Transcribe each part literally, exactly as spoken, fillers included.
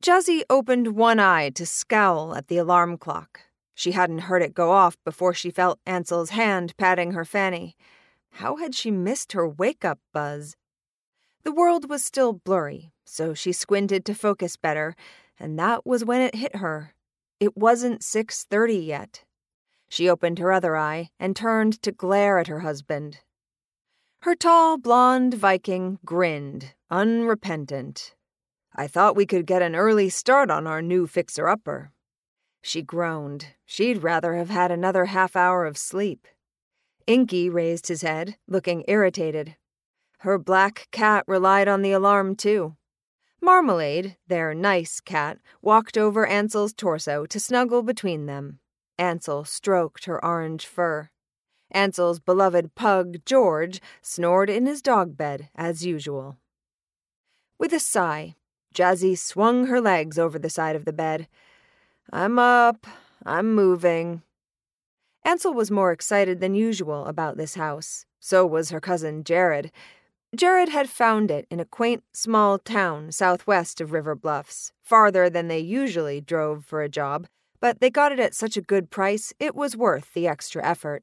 Jazzy opened one eye to scowl at the alarm clock. She hadn't heard it go off before she felt Ansel's hand patting her fanny. How had she missed her wake-up buzz? The world was still blurry, so she squinted to focus better, and that was when it hit her. It wasn't six thirty yet. She opened her other eye and turned to glare at her husband. Her tall, blonde Viking grinned, unrepentant. I thought we could get an early start on our new fixer-upper. She groaned. She'd rather have had another half hour of sleep. Inky raised his head, looking irritated. Her black cat relied on the alarm, too. Marmalade, their nice cat, walked over Ansel's torso to snuggle between them. Ansel stroked her orange fur. Ansel's beloved pug, George, snored in his dog bed, as usual. With a sigh, Jazzy swung her legs over the side of the bed. I'm up. I'm moving. Ansel was more excited than usual about this house. So was her cousin Jared. Jared had found it in a quaint, small town southwest of River Bluffs, farther than they usually drove for a job, but they got it at such a good price it was worth the extra effort.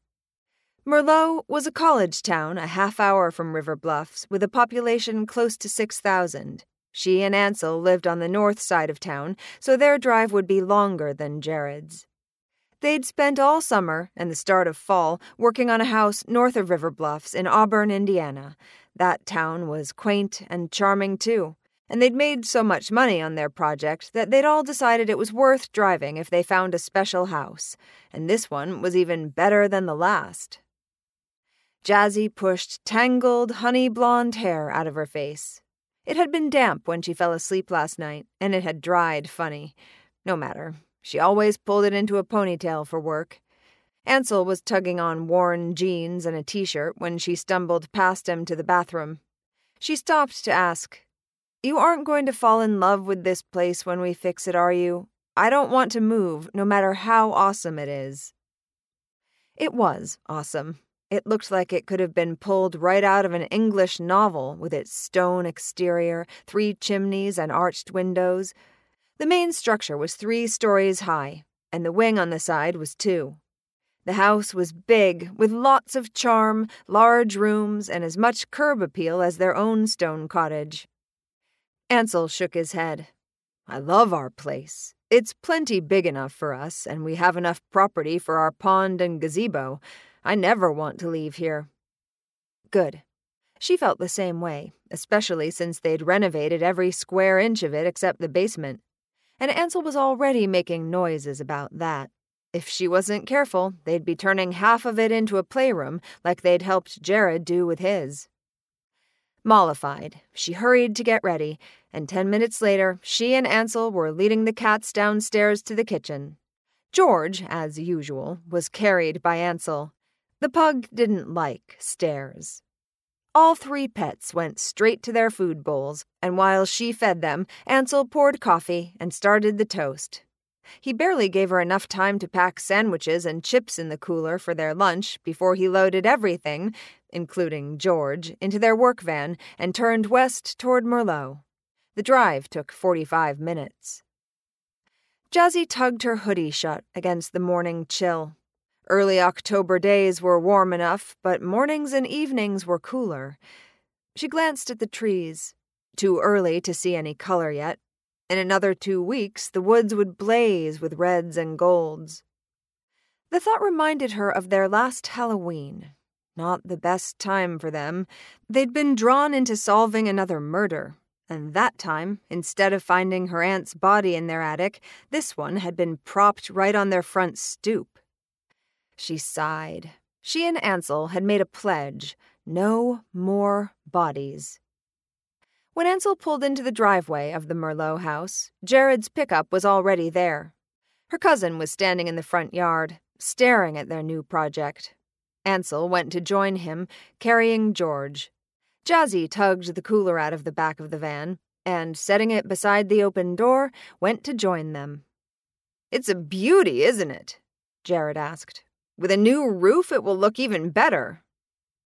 Merlot was a college town a half hour from River Bluffs with a population close to six thousand. She and Ansel lived on the north side of town, so their drive would be longer than Jared's. They'd spent all summer and the start of fall working on a house north of River Bluffs in Auburn, Indiana. That town was quaint and charming, too, and they'd made so much money on their project that they'd all decided it was worth driving if they found a special house, and this one was even better than the last. Jazzy pushed tangled, honey-blonde hair out of her face. It had been damp when she fell asleep last night, and it had dried funny. No matter. She always pulled it into a ponytail for work. Ansel was tugging on worn jeans and a t-shirt when she stumbled past him to the bathroom. She stopped to ask, You aren't going to fall in love with this place when we fix it, are you? I don't want to move, no matter how awesome it is. It was awesome. It looked like it could have been pulled right out of an English novel with its stone exterior, three chimneys, and arched windows. The main structure was three stories high, and the wing on the side was two. The house was big, with lots of charm, large rooms, and as much curb appeal as their own stone cottage. Ansel shook his head. I love our place. It's plenty big enough for us, and we have enough property for our pond and gazebo. I never want to leave here. Good. She felt the same way, especially since they'd renovated every square inch of it except the basement. And Ansel was already making noises about that. If she wasn't careful, they'd be turning half of it into a playroom like they'd helped Jared do with his. Mollified, she hurried to get ready, and ten minutes later, she and Ansel were leading the cats downstairs to the kitchen. George, as usual, was carried by Ansel. The pug didn't like stairs. All three pets went straight to their food bowls, and while she fed them, Ansel poured coffee and started the toast. He barely gave her enough time to pack sandwiches and chips in the cooler for their lunch before he loaded everything, including George, into their work van and turned west toward Merlot. The drive took forty-five minutes. Jazzy tugged her hoodie shut against the morning chill. Early October days were warm enough, but mornings and evenings were cooler. She glanced at the trees. Too early to see any color yet. In another two weeks, the woods would blaze with reds and golds. The thought reminded her of their last Halloween. Not the best time for them. They'd been drawn into solving another murder. And that time, instead of finding her aunt's body in their attic, this one had been propped right on their front stoop. She sighed. She and Ansel had made a pledge. No more bodies. When Ansel pulled into the driveway of the Merlot house, Jared's pickup was already there. Her cousin was standing in the front yard, staring at their new project. Ansel went to join him, carrying George. Jazzy tugged the cooler out of the back of the van, and, setting it beside the open door, went to join them. "It's a beauty, isn't it?" Jared asked. "With a new roof, it will look even better."